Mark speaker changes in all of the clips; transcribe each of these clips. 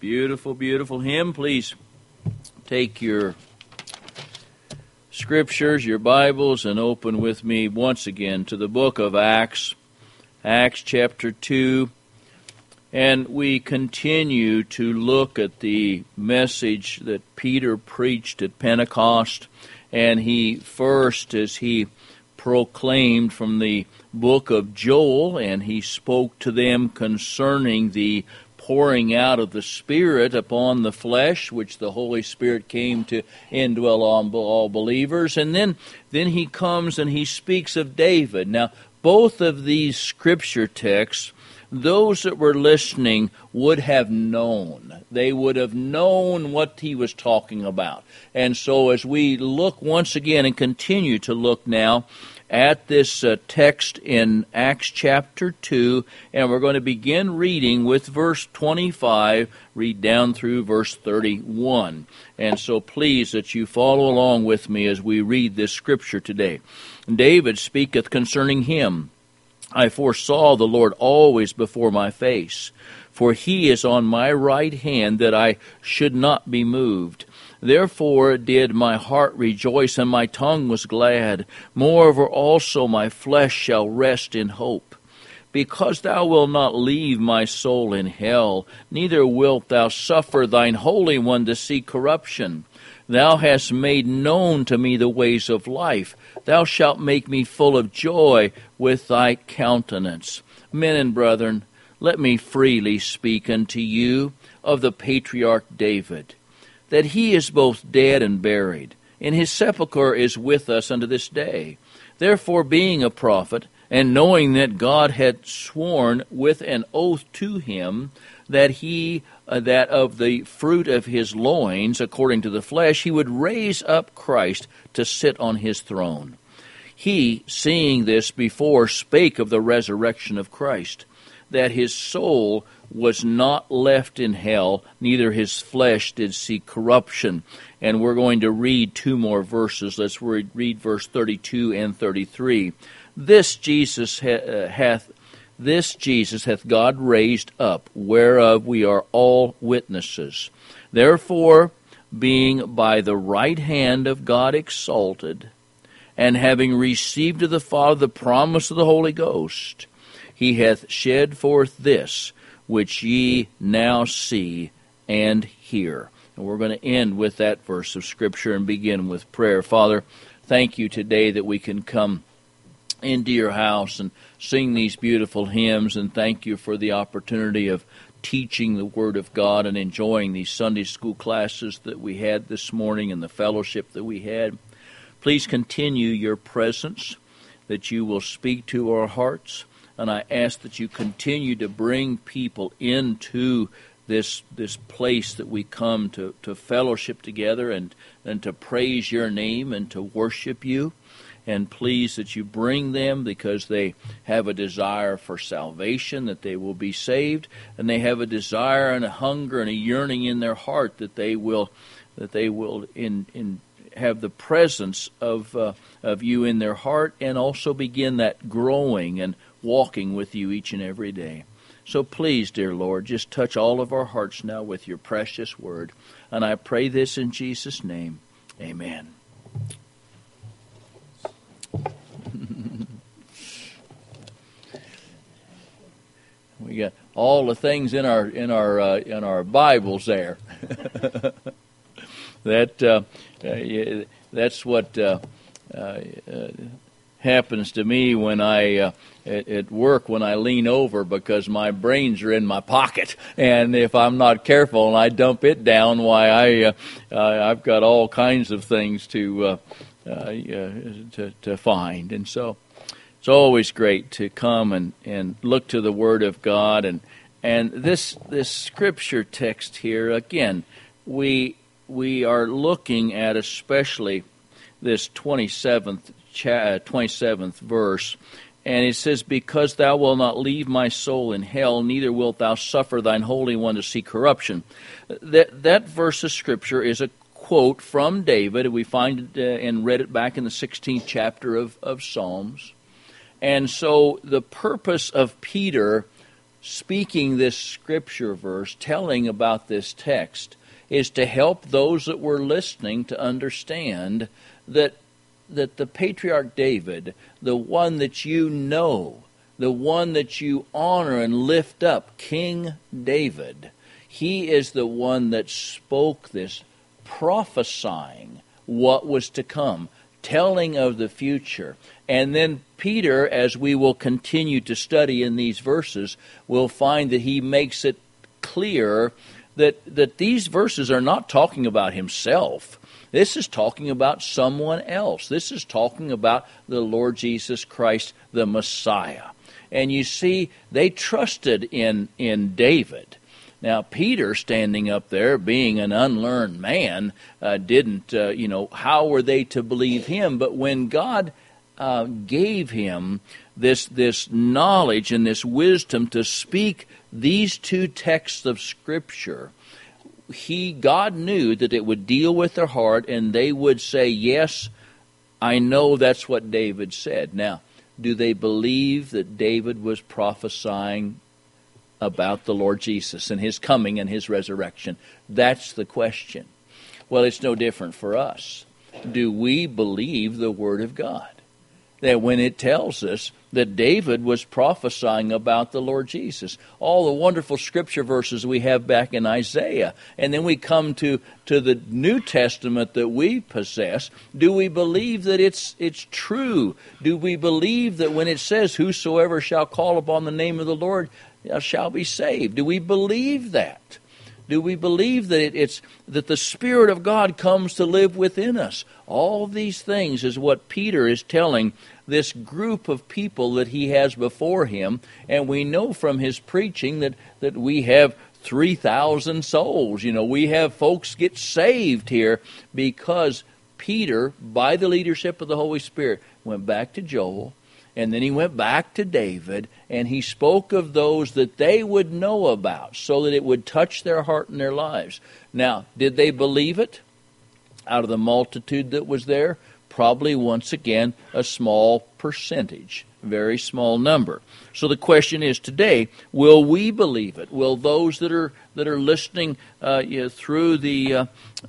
Speaker 1: Beautiful, beautiful hymn. Please take your scriptures, your Bibles, and open with me once again to the book of Acts, Acts chapter 2. And we continue to look at the message that Peter preached at Pentecost. And he first, as he proclaimed from the book of Joel, and he spoke to them concerning the pouring out of the Spirit upon the flesh, which the Holy Spirit came to indwell on all believers. And then he comes and he speaks of David. Now, both of these scripture texts, those that were listening would have known. They would have known what he was talking about. And so as we look once again and continue to look now at this text in Acts chapter 2, and we're going to begin reading with verse 25, read down through verse 31. And so please that you follow along with me as we read this scripture today. David speaketh concerning him, I foresaw the Lord always before my face, for he is on my right hand, that I should not be moved. Therefore did my heart rejoice, and my tongue was glad. Moreover also my flesh shall rest in hope. Because thou wilt not leave my soul in hell, neither wilt thou suffer thine Holy One to see corruption. Thou hast made known to me the ways of life. Thou shalt make me full of joy with thy countenance. Men and brethren, let me freely speak unto you of the patriarch David, that he is both dead and buried, and his sepulchre is with us unto this day. Therefore, being a prophet, and knowing that God had sworn with an oath to him that that of the fruit of his loins, according to the flesh, he would raise up Christ to sit on his throne. He, seeing this before, spake of the resurrection of Christ, that his soul was not left in hell, neither his flesh did see corruption. And we're going to read two more verses. Let's read verse 32 and 33. This Jesus hath God raised up, whereof we are all witnesses. Therefore, being by the right hand of God exalted, and having received of the Father the promise of the Holy Ghost, he hath shed forth this, which ye now see and hear. And we're going to end with that verse of Scripture and begin with prayer. Father, thank you today that we can come into your house and sing these beautiful hymns, and thank you for the opportunity of teaching the Word of God and enjoying these Sunday school classes that we had this morning and the fellowship that we had. Please continue your presence, that you will speak to our hearts, and I ask that you continue to bring people into this place that we come to fellowship together and to praise your name and to worship you. And please that you bring them because they have a desire for salvation, that they will be saved, and they have a desire and a hunger and a yearning in their heart that they will have the presence of you in their heart, and also begin that growing and walking with you each and every day. So please, dear Lord, just touch all of our hearts now with your precious word. And I pray this in Jesus' name. Amen. We got all the things in our Bibles there. That's what happens to me when I at work when I lean over, because my brains are in my pocket, and if I'm not careful and I dump it down, why I've got all kinds of things to find. And so it's always great to come and look to the Word of God, and this scripture text here again, we are looking at especially this 27th verse, and it says, because thou wilt not leave my soul in hell, neither wilt thou suffer thine Holy One to see corruption. That verse of Scripture is a quote from David. We find it and read it back in the 16th chapter of Psalms. And so the purpose of Peter speaking this scripture verse, telling about this text, is to help those that were listening to understand that the patriarch David, the one that you know, the one that you honor and lift up, King David, he is the one that spoke this, prophesying what was to come, telling of the future. And then Peter, as we will continue to study in these verses, will find that he makes it clear that these verses are not talking about himself. This is talking about someone else. This is talking about the Lord Jesus Christ, the Messiah. And you see, they trusted in David. Now, Peter, standing up there, being an unlearned man, didn't, how were they to believe him? But when God gave him this knowledge and this wisdom to speak these two texts of Scripture, God knew that it would deal with their heart, and they would say, yes, I know that's what David said. Now, do they believe that David was prophesying about the Lord Jesus and his coming and his resurrection? That's the question. Well, it's no different for us. Do we believe the Word of God? That when it tells us that David was prophesying about the Lord Jesus, all the wonderful scripture verses we have back in Isaiah, and then we come to the New Testament that we possess, do we believe that it's true? Do we believe that when it says, whosoever shall call upon the name of the Lord shall be saved? Do we believe that? Do we believe that that the Spirit of God comes to live within us? All these things is what Peter is telling this group of people that he has before him, and we know from his preaching that we have 3,000 souls. We have folks get saved here because Peter, by the leadership of the Holy Spirit, went back to Joel, and then he went back to David, and he spoke of those that they would know about so that it would touch their heart and their lives. Now, did they believe it? Out of the multitude that was there, probably once again a small percentage, very small number. So the question is today, will we believe it? Will those that are listening through the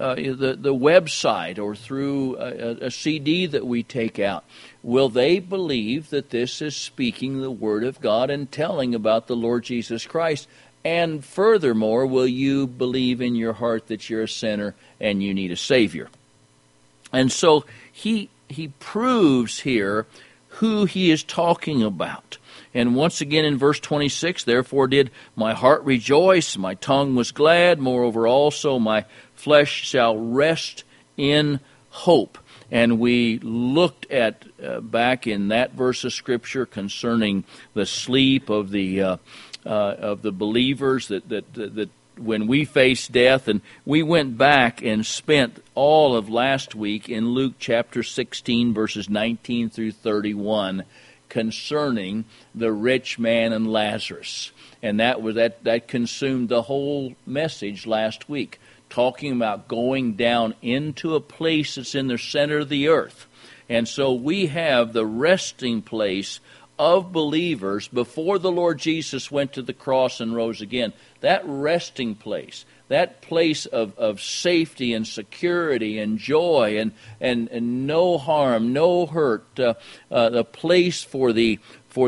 Speaker 1: website or through a CD that we take out, will they believe that this is speaking the Word of God and telling about the Lord Jesus Christ? And furthermore, will you believe in your heart that you're a sinner and you need a Savior? And so he proves here who he is talking about. And once again in verse 26, therefore did my heart rejoice, my tongue was glad, moreover also my flesh shall rest in hope. And we looked at back in that verse of Scripture concerning the sleep of the believers that when we face death, and we went back and spent all of last week in Luke chapter 16, verses 19 through 31, concerning the rich man and Lazarus. And that consumed the whole message last week, talking about going down into a place that's in the center of the earth. And so we have the resting place of believers before the Lord Jesus went to the cross and rose again. That resting place, that place of safety and security and joy and no harm, no hurt, the place for the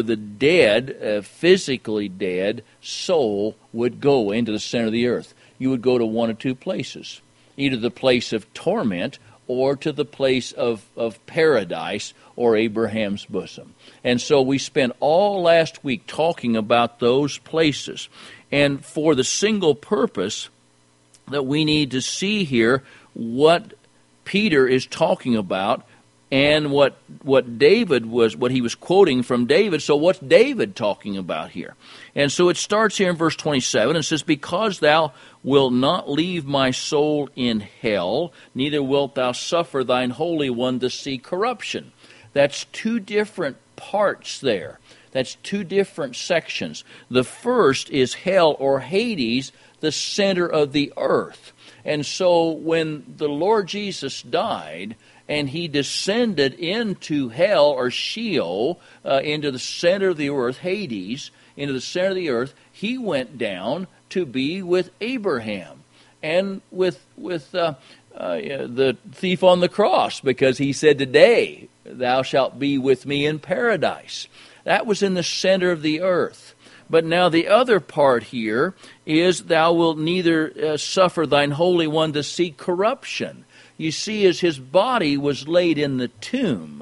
Speaker 1: dead, physically dead soul would go into the center of the earth. You would go to one of two places, either the place of torment or to the place of paradise or Abraham's bosom. And so we spent all last week talking about those places. And for the single purpose that we need to see here what Peter is talking about and what David was, what he was quoting from David. So what's David talking about here? And so it starts here in verse 27 and says, because thou wilt not leave my soul in hell, neither wilt thou suffer thine Holy One to see corruption. That's two different parts there. That's two different sections. The first is hell or Hades, the center of the earth. And so when the Lord Jesus died and he descended into hell or Sheol, into the center of the earth, Hades, into the center of the earth, he went down to be with Abraham and with the thief on the cross, because he said, "Today thou shalt be with me in paradise." That was in the center of the earth. But now the other part here is, "Thou wilt neither suffer thine Holy One to see corruption." You see, as his body was laid in the tomb,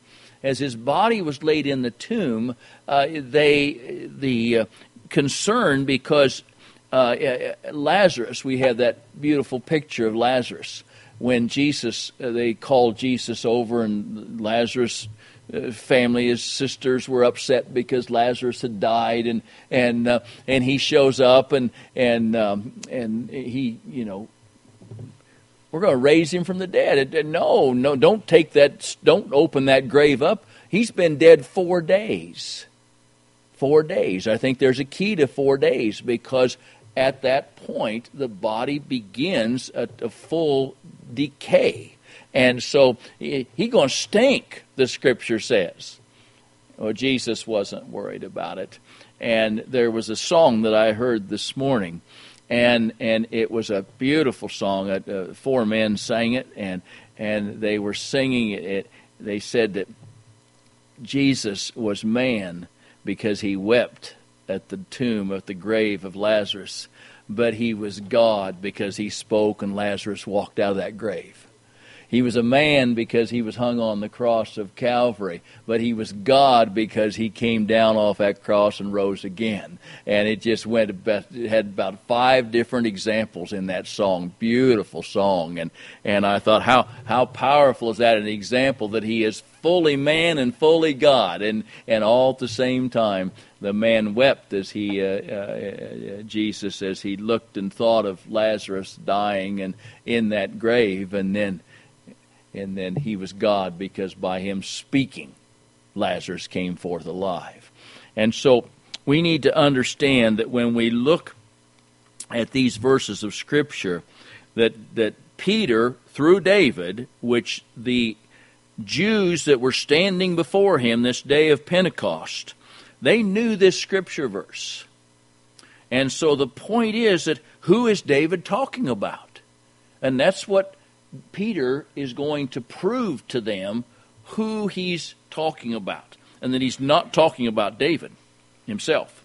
Speaker 1: the concern, because Lazarus, we have that beautiful picture of Lazarus when Jesus, they called Jesus over, and Lazarus' family, his sisters, were upset because Lazarus had died, and he shows up and he, we're going to raise him from the dead. No, don't take that, don't open that grave up. He's been dead 4 days. 4 days. I think there's a key to 4 days, because at that point the body begins a full decay. And so he's going to stink, the Scripture says. Well, Jesus wasn't worried about it. And there was a song that I heard this morning, and it was a beautiful song. 4 men sang it, and they were singing it. They said that Jesus was man because he wept at the tomb, at the grave of Lazarus, but he was God because he spoke and Lazarus walked out of that grave. He was a man because he was hung on the cross of Calvary, but he was God because he came down off that cross and rose again. And it just it had about 5 different examples in that song. Beautiful song. And I thought, how powerful is that, an example that he is fully man and fully God, and all at the same time. The man wept as Jesus, as he looked and thought of Lazarus dying and in that grave, and then he was God because by him speaking, Lazarus came forth alive. And so we need to understand that when we look at these verses of Scripture, that Peter, through David, which the Jews that were standing before him this day of Pentecost, they knew this Scripture verse. And so the point is that who is David talking about? And that's what Peter is going to prove to them, who he's talking about, and that he's not talking about David himself.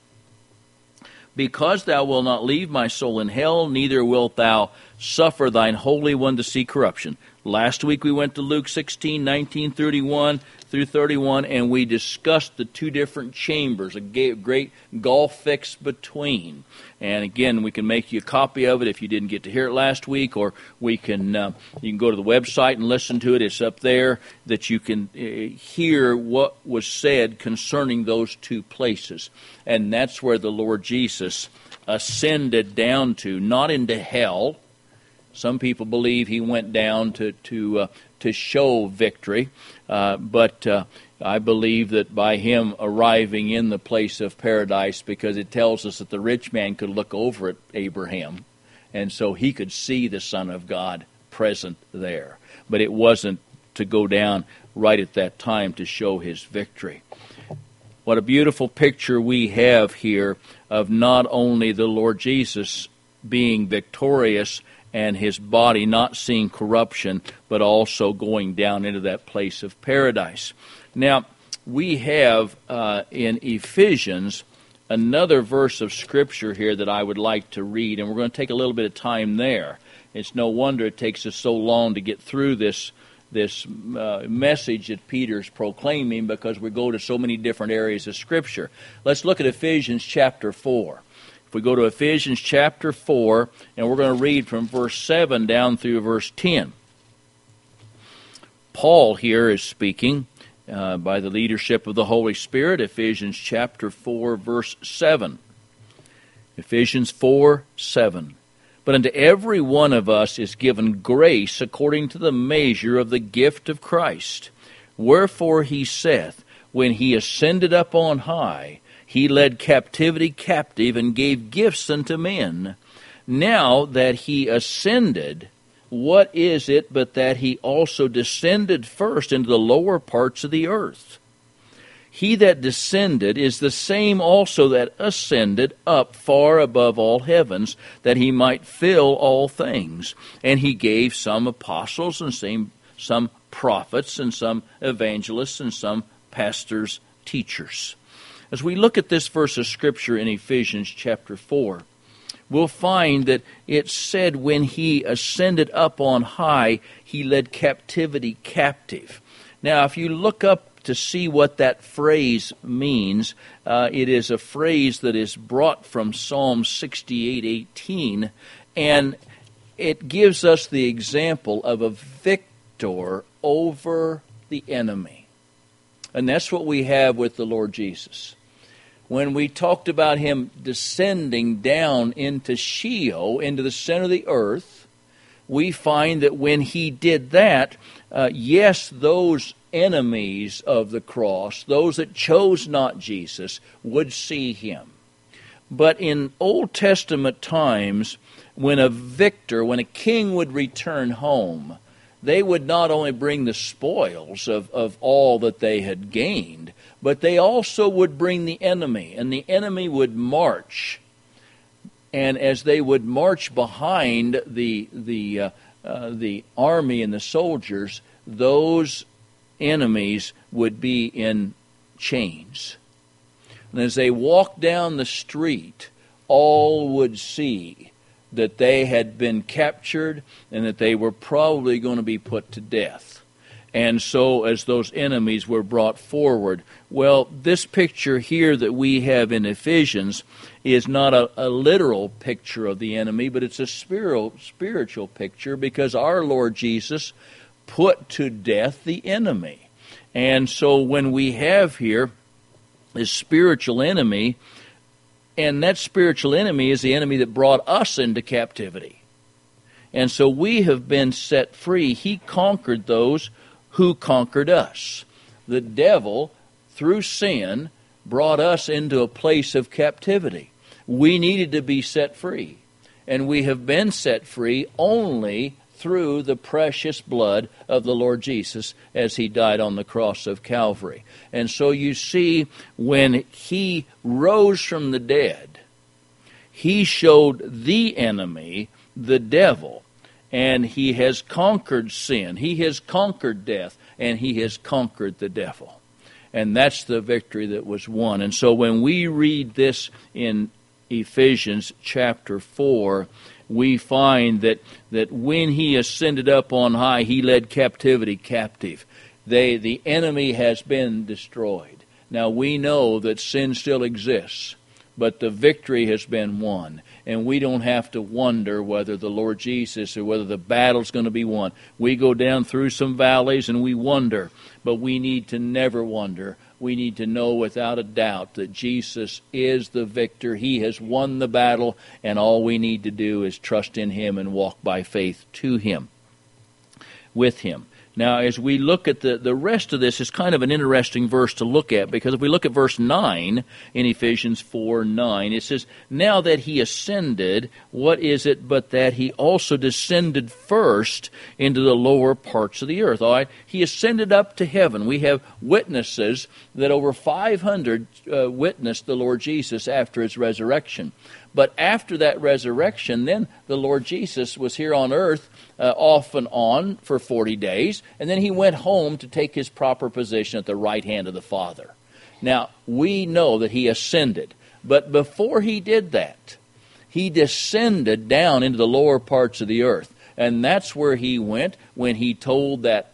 Speaker 1: "Because thou wilt not leave my soul in hell, neither wilt thou suffer thine Holy One to see corruption." Last week we went to Luke 16:19, 31 through 31, and we discussed the 2 different chambers, a great gulf fixed between. And again, we can make you a copy of it if you didn't get to hear it last week, or you can go to the website and listen to it. It's up there that you can hear what was said concerning those 2 places. And that's where the Lord Jesus ascended down to, not into hell. Some people believe he went down to show victory, but I believe that by him arriving in the place of paradise, because it tells us that the rich man could look over at Abraham, and so he could see the Son of God present there. But it wasn't to go down right at that time to show his victory. What a beautiful picture we have here of not only the Lord Jesus being victorious and his body not seeing corruption, but also going down into that place of paradise. Now, we have in Ephesians another verse of Scripture here that I would like to read, and we're going to take a little bit of time there. It's no wonder it takes us so long to get through this message that Peter's proclaiming, because we go to so many different areas of Scripture. Let's look at Ephesians chapter 4. If we go to Ephesians chapter 4, and we're going to read from verse 7 down through verse 10. Paul here is speaking by the leadership of the Holy Spirit. Ephesians chapter 4, verse 7. Ephesians 4, 7. "But unto every one of us is given grace according to the measure of the gift of Christ. Wherefore he saith, when he ascended up on high, he led captivity captive and gave gifts unto men. Now that he ascended, what is it but that he also descended first into the lower parts of the earth? He that descended is the same also that ascended up far above all heavens, that he might fill all things. And he gave some apostles, and some prophets, and some evangelists, and some pastors, teachers. As we look at this verse of Scripture in Ephesians chapter 4, we'll find that it said when he ascended up on high, he led captivity captive. Now, if you look up to see what that phrase means, it is a phrase that is brought from Psalm 68:18, and it gives us the example of a victor over the enemy. And that's what we have with the Lord Jesus. When we talked about him descending down into Sheol, into the center of the earth, we find that when he did that, yes, those enemies of the cross, those that chose not Jesus, would see him. But in Old Testament times, when a king would return home, they would not only bring the spoils of all that they had gained, but they also would bring the enemy, and the enemy would march. And as they would march behind the army and the soldiers, those enemies would be in chains. And as they walked down the street, all would see that they had been captured and that they were probably going to be put to death. And so as those enemies were brought forward, well, this picture here that we have in Ephesians is not a literal picture of the enemy, but it's a spiritual picture, because our Lord Jesus put to death the enemy. And so when we have here this spiritual enemy, and that spiritual enemy is the enemy that brought us into captivity. And so we have been set free. He conquered those who conquered us. The devil, through sin, brought us into a place of captivity. We needed to be set free. And we have been set free only through the precious blood of the Lord Jesus as he died on the cross of Calvary. And so you see, when he rose from the dead, he showed the enemy, the devil, and he has conquered sin, he has conquered death, and he has conquered the devil. And that's the victory that was won. And so when we read this in Ephesians chapter 4, we find that when he ascended up on high, he led captivity captive. The enemy has been destroyed. Now we know that sin still exists, but the victory has been won. And we don't have to wonder whether the Lord Jesus or whether the battle's going to be won. We go down through some valleys and we wonder, but we need to never wonder. We need to know without a doubt that Jesus is the victor. He has won the battle, and all we need to do is trust in him and walk by faith to him, with him. Now, as we look at the rest of this, is kind of an interesting verse to look at, because if we look at verse 9 in Ephesians 4:9, it says, "Now that he ascended, what is it but that he also descended first into the lower parts of the earth?" All right? He ascended up to heaven. We have witnesses that over 500 witnessed the Lord Jesus after his resurrection. But after that resurrection, then the Lord Jesus was here on earth off and on for 40 days, and then he went home to take his proper position at the right hand of the Father. Now, we know that he ascended, but before he did that, he descended down into the lower parts of the earth, and that's where he went when he told that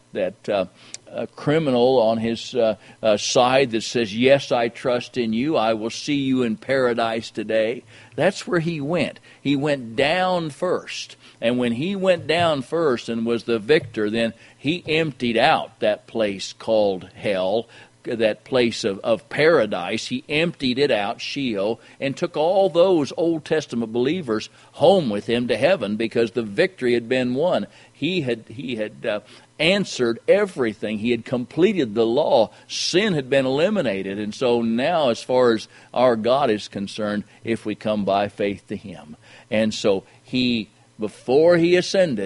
Speaker 1: criminal on his side that says, "Yes, I trust in you. I will see you in paradise today." That's where he went. He went down first. And when he went down first and was the victor, then he emptied out that place called hell, that place of paradise. He emptied it out, Sheol, and took all those Old Testament believers home with him to heaven, because the victory had been won. He had answered everything. He had completed the law. Sin had been eliminated. And so now, as far as our God is concerned, if we come by faith to him. And so before he ascended,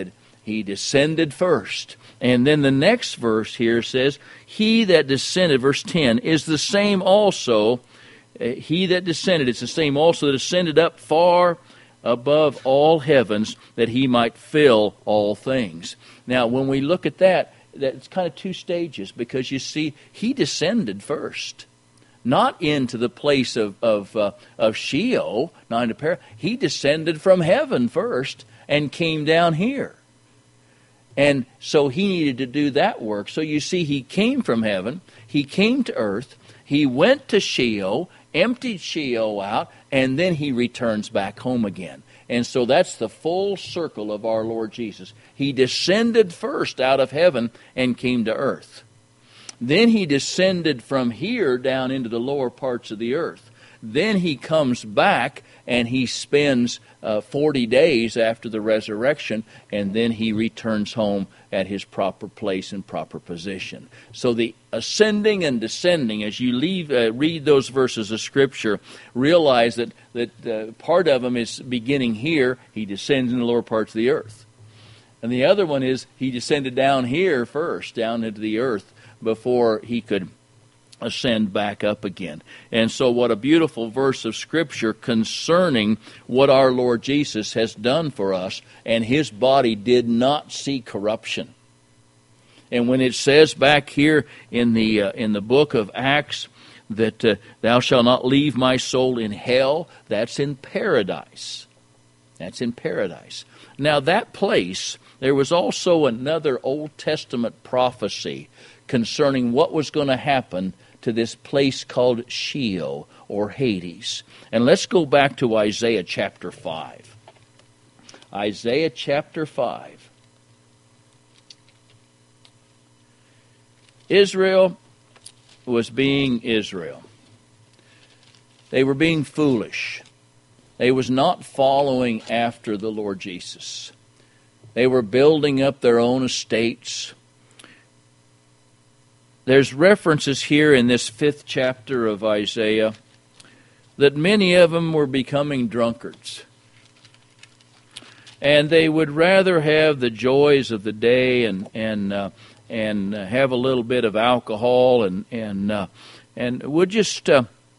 Speaker 1: He descended first. And then the next verse here says, he that descended, verse 10, is the same also. He that descended, it's the same also that ascended up far above all heavens, that he might fill all things. Now, when we look at that, it's kind of two stages, because you see, he descended first. Not into the place of Sheol, not into paradise. He descended from heaven first and came down here. And so he needed to do that work. So you see, he came from heaven, he came to earth, he went to Sheol, emptied Sheol out, and then he returns back home again. And so that's the full circle of our Lord Jesus. He descended first out of heaven and came to earth. Then he descended from here down into the lower parts of the earth. Then he comes back and he spends 40 days after the resurrection, and then he returns home at his proper place and proper position. So the ascending and descending, as you read those verses of Scripture, realize that part of them is beginning here. He descends in the lower parts of the earth. And the other one is he descended down here first, down into the earth, before he could ascend back up again. And so what a beautiful verse of Scripture concerning what our Lord Jesus has done for us, and his body did not see corruption. And when it says back here in the book of Acts that thou shalt not leave my soul in hell, that's in paradise. That's in paradise. Now that place, there was also another Old Testament prophecy concerning what was going to happen to this place called Sheol or Hades. And let's go back to Isaiah chapter 5. Isaiah chapter 5. Israel was being Israel. They were being foolish. They was not following after the Lord Jesus. They were building up their own estates. There's references here in this 5th chapter of Isaiah that many of them were becoming drunkards. And they would rather have the joys of the day and have a little bit of alcohol and we'll just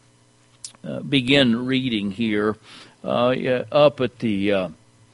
Speaker 1: begin reading here up at the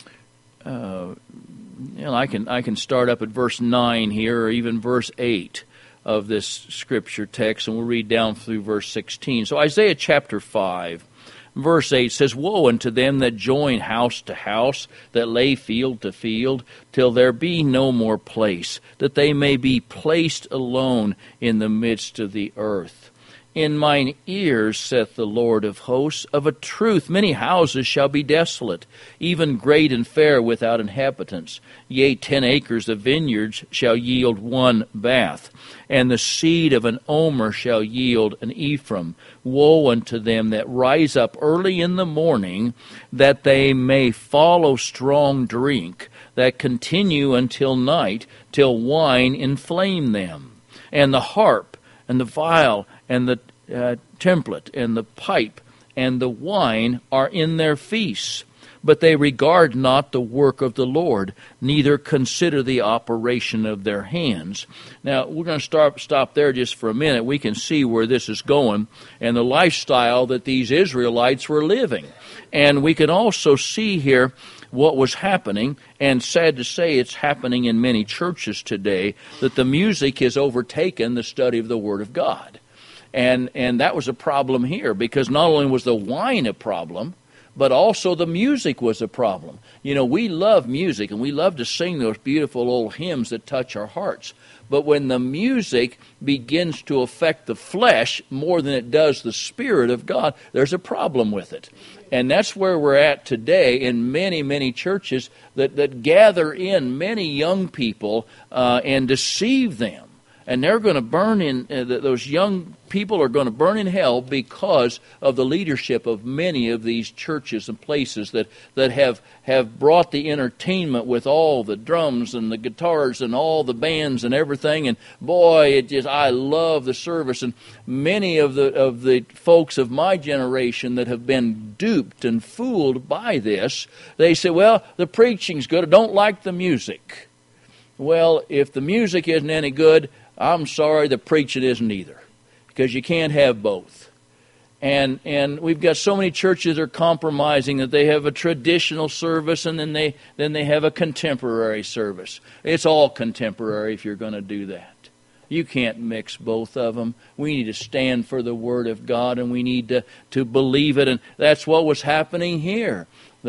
Speaker 1: I can start up at verse 9 here, or even verse 8 of this scripture text, and we'll read down through verse 16. So Isaiah chapter 5, verse 8 says, Woe unto them that join house to house, that lay field to field, till there be no more place, that they may be placed alone in the midst of the earth. In mine ears, saith the Lord of hosts, of a truth many houses shall be desolate, even great and fair without inhabitants. Yea, 10 acres of vineyards shall yield 1 bath, and the seed of an omer shall yield an ephah. Woe unto them that rise up early in the morning, that they may follow strong drink, that continue until night, till wine inflame them. And the harp, and the viol, and the templet, and the pipe, and the wine are in their feasts. But they regard not the work of the Lord, neither consider the operation of their hands. Now, we're going to stop there just for a minute. We can see where this is going and the lifestyle that these Israelites were living. And we can also see here what was happening, and sad to say it's happening in many churches today, that the music has overtaken the study of the Word of God. And that was a problem here, because not only was the wine a problem, but also the music was a problem. You know, we love music, and we love to sing those beautiful old hymns that touch our hearts. But when the music begins to affect the flesh more than it does the Spirit of God, there's a problem with it. And that's where we're at today in many, many churches that gather in many young people and deceive them. And they're going to burn in, those young people are going to burn in hell because of the leadership of many of these churches and places that have brought the entertainment with all the drums and the guitars and all the bands and everything. And boy, I love the service. And many of the folks of my generation that have been duped and fooled by this, they say, well, the preaching's good, I don't like the music. Well, if the music isn't any good, I'm sorry, the preaching isn't either, because you can't have both. And we've got so many churches that are compromising that they have a traditional service and then they have a contemporary service. It's all contemporary if you're going to do that. You can't mix both of them. We need to stand for the Word of God, and we need to believe it. And that's what was happening here.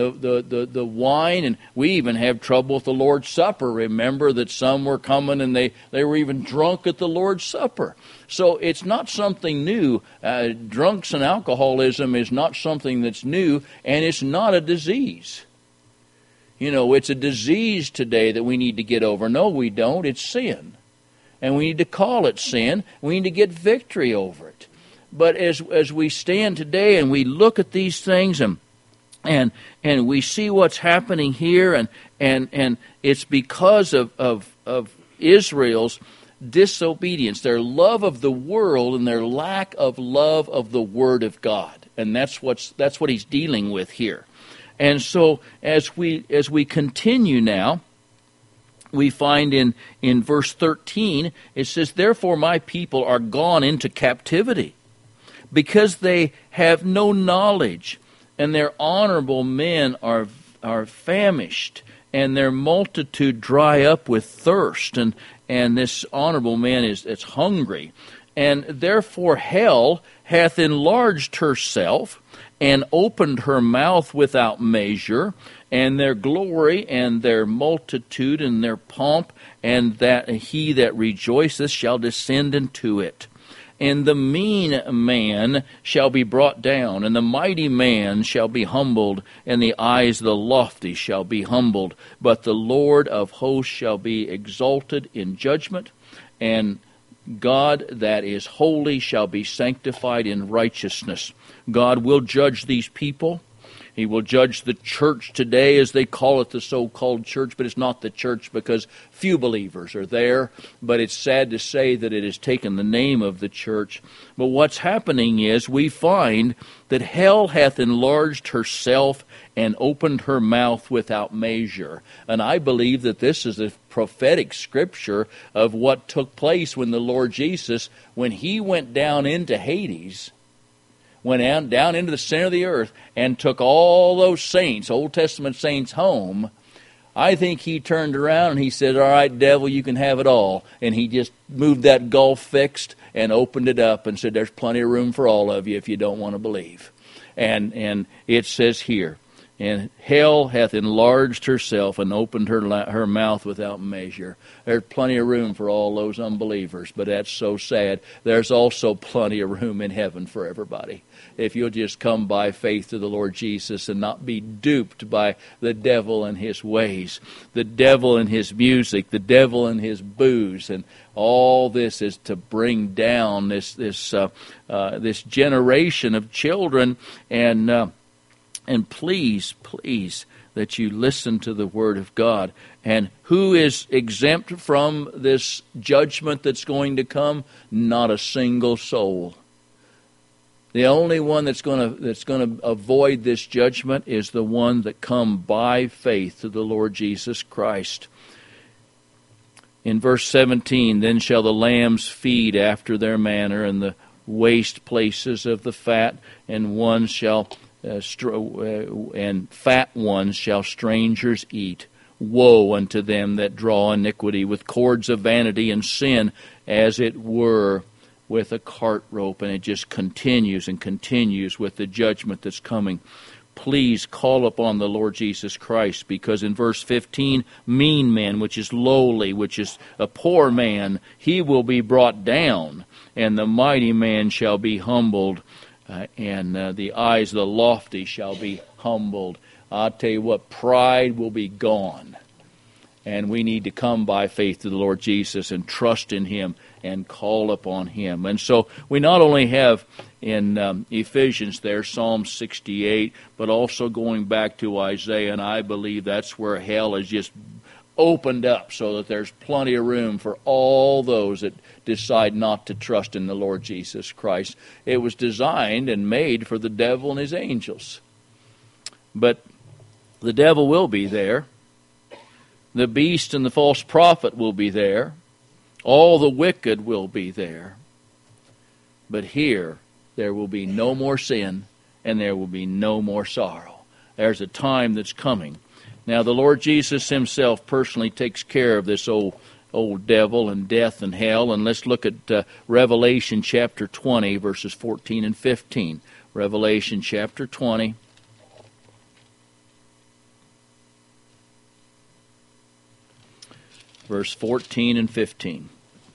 Speaker 1: The wine, and we even have trouble with the Lord's Supper. Remember that some were coming and they were even drunk at the Lord's Supper. So it's not something new. Drunks and alcoholism is not something that's new, and it's not a disease. You know, it's a disease today that we need to get over. No, we don't. It's sin. And we need to call it sin. We need to get victory over it. But as we stand today and we look at these things and we see what's happening here, and it's because of Israel's disobedience, their love of the world and their lack of love of the Word of God. And that's what he's dealing with here. And so as we continue now, we find in verse 13, it says, "Therefore my people are gone into captivity, because they have no knowledge, and their honorable men are famished, and their multitude dry up with thirst." And this honorable man it's hungry. "And therefore hell hath enlarged herself, and opened her mouth without measure, and their glory and their multitude and their pomp, and that he that rejoiceth shall descend into it. And the mean man shall be brought down, and the mighty man shall be humbled, and the eyes of the lofty shall be humbled. But the Lord of hosts shall be exalted in judgment, and God that is holy shall be sanctified in righteousness." God will judge these people. He will judge the church today, as they call it, the so-called church, but it's not the church because few believers are there. But it's sad to say that it has taken the name of the church. But what's happening is we find that hell hath enlarged herself and opened her mouth without measure. And I believe that this is a prophetic scripture of what took place when the Lord Jesus, when he went down into Hades, went down into the center of the earth and took all those saints, Old Testament saints, home. I think he turned around and he said, "All right, devil, you can have it all." And he just moved that gulf fixed and opened it up and said, "There's plenty of room for all of you if you don't want to believe." And it says here, "And hell hath enlarged herself and opened her mouth without measure." There's plenty of room for all those unbelievers, but that's so sad. There's also plenty of room in heaven for everybody, if you'll just come by faith to the Lord Jesus and not be duped by the devil and his ways, the devil and his music, the devil and his booze. And all this is to bring down this generation of children. And please, that you listen to the Word of God. And who is exempt from this judgment that's going to come? Not a single soul. The only one that's going to avoid this judgment is the one that come by faith to the Lord Jesus Christ. In verse 17, "Then shall the lambs feed after their manner, and the waste places of the fat, and one shall and fat ones shall strangers eat. Woe unto them that draw iniquity with cords of vanity, and sin, as it were, with a cart rope." And it just continues and continues with the judgment that's coming. Please call upon the Lord Jesus Christ, because in verse 15, "Mean man," which is lowly, which is a poor man, he will be brought down, and the mighty man shall be humbled, and the eyes of the lofty shall be humbled. I'll tell you what, pride will be gone. And we need to come by faith to the Lord Jesus and trust in Him and call upon Him. And so we not only have in Ephesians there, Psalm 68, but also going back to Isaiah, and I believe that's where hell is just opened up so that there's plenty of room for all those that decide not to trust in the Lord Jesus Christ. It was designed and made for the devil and his angels. But the devil will be there. The beast and the false prophet will be there. All the wicked will be there. But here, there will be no more sin, and there will be no more sorrow. There's a time that's coming. Now, the Lord Jesus himself personally takes care of this old devil and death and hell. And let's look at Revelation chapter 20, verses 14 and 15. Revelation chapter 20. Verse 14 and 15.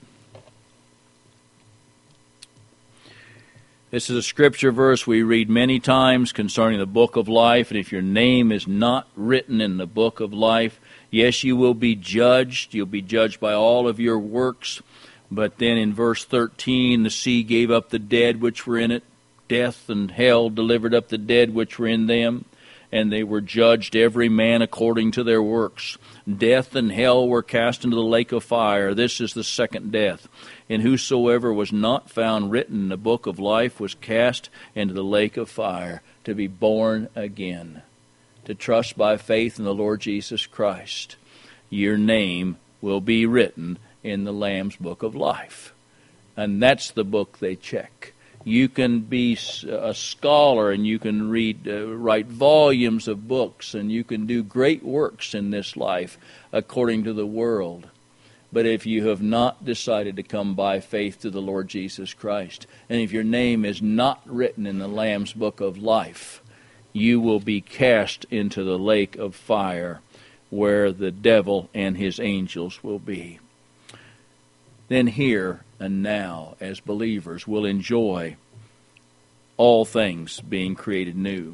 Speaker 1: This is a scripture verse we read many times concerning the book of life. And if your name is not written in the book of life, yes, you will be judged. You'll be judged by all of your works. But then in verse 13, the sea gave up the dead which were in it. Death and hell delivered up the dead which were in them. And they were judged every man according to their works. Death and hell were cast into the lake of fire. This is the second death. And whosoever was not found written in the book of life was cast into the lake of fire, to be born again, to trust by faith in the Lord Jesus Christ. Your name will be written in the Lamb's book of life. And that's the book they check. You can be a scholar and you can write volumes of books and you can do great works in this life according to the world. But if you have not decided to come by faith to the Lord Jesus Christ, and if your name is not written in the Lamb's book of life, you will be cast into the lake of fire where the devil and his angels will be. Then here and now, as believers, we'll enjoy all things being created new.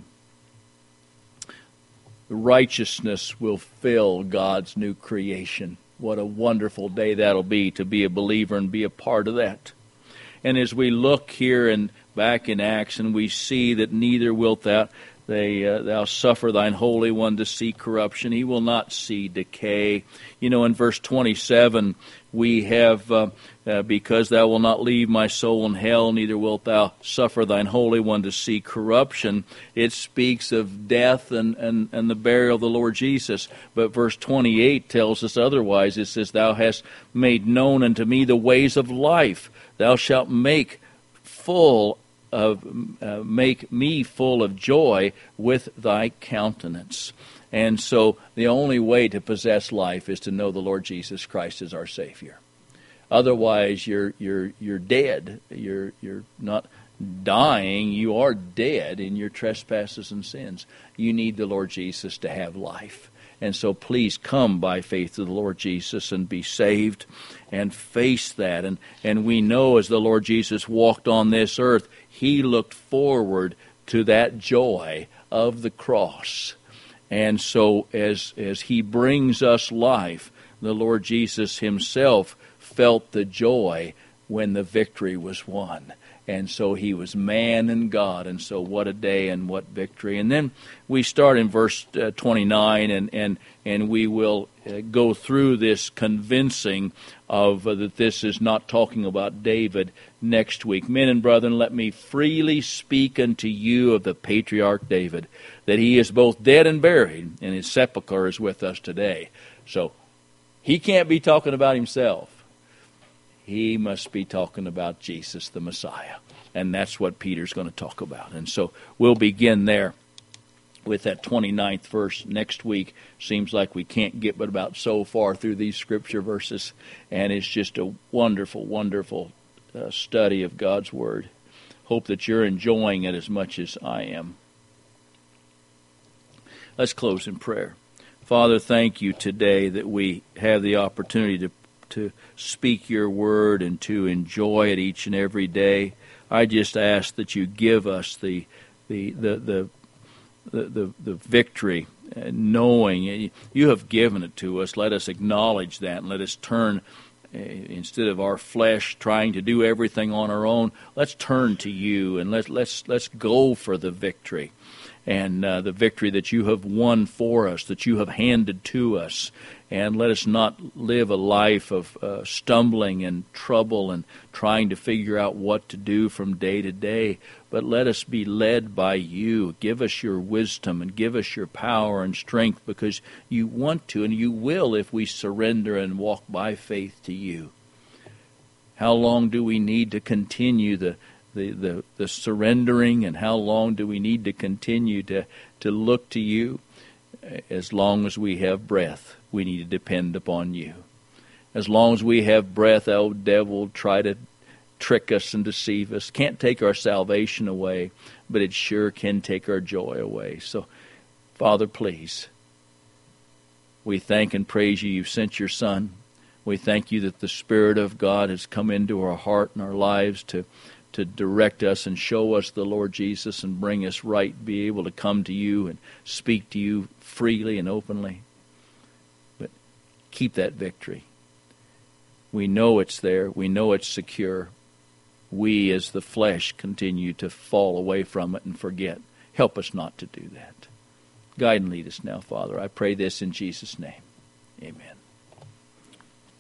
Speaker 1: Righteousness will fill God's new creation. What a wonderful day that'll be to be a believer and be a part of that. And as we look here and back in Acts, and we see that neither wilt thou suffer thine Holy One to see corruption. He will not see decay. You know, in verse 27, we have, because thou wilt not leave my soul in hell, neither wilt thou suffer thine Holy One to see corruption. It speaks of death and the burial of the Lord Jesus. But verse 28 tells us otherwise. It says, thou hast made known unto me the ways of life. Thou shalt make me full of joy with thy countenance. And so the only way to possess life is to know the Lord Jesus Christ as our Savior. Otherwise, you're dead. You're not dying. You are dead in your trespasses and sins. You need the Lord Jesus to have life. And so please come by faith to the Lord Jesus and be saved and face that. And we know as the Lord Jesus walked on this earth, he looked forward to that joy of the cross. And so as he brings us life, the Lord Jesus himself felt the joy when the victory was won. And so he was man and God, and so what a day and what victory. And then we start in verse 29, and we will go through this convincing of that this is not talking about David next week. Men and brethren, let me freely speak unto you of the patriarch David, that he is both dead and buried, and his sepulchre is with us today. So he can't be talking about himself. He must be talking about Jesus the Messiah. And that's what Peter's going to talk about. And so we'll begin there with that 29th verse next week. Seems like we can't get but about so far through these scripture verses. And it's just a wonderful, wonderful study of God's Word. Hope that you're enjoying it as much as I am. Let's close in prayer. Father, thank you today that we have the opportunity to speak your word and to enjoy it each and every day. I just ask that you give us the victory, knowing you have given it to us. Let us acknowledge that and let us turn, instead of our flesh trying to do everything on our own, let's turn to you and let's go for the victory. and the victory that you have won for us, that you have handed to us. And let us not live a life of stumbling and trouble and trying to figure out what to do from day to day, but let us be led by you. Give us your wisdom and give us your power and strength, because you want to and you will if we surrender and walk by faith to you. How long do we need to continue the surrendering, and how long do we need to continue to look to you? As long as we have breath, we need to depend upon you. As long as we have breath, oh devil, try to trick us and deceive us. Can't take our salvation away, but it sure can take our joy away. So, Father, please, we thank and praise you. You've sent your Son. We thank you that the Spirit of God has come into our heart and our lives to direct us and show us the Lord Jesus and bring us right, be able to come to you and speak to you freely and openly. But keep that victory. We know it's there. We know it's secure. We, as the flesh, continue to fall away from it and forget. Help us not to do that. Guide and lead us now, Father. I pray this in Jesus' name. Amen.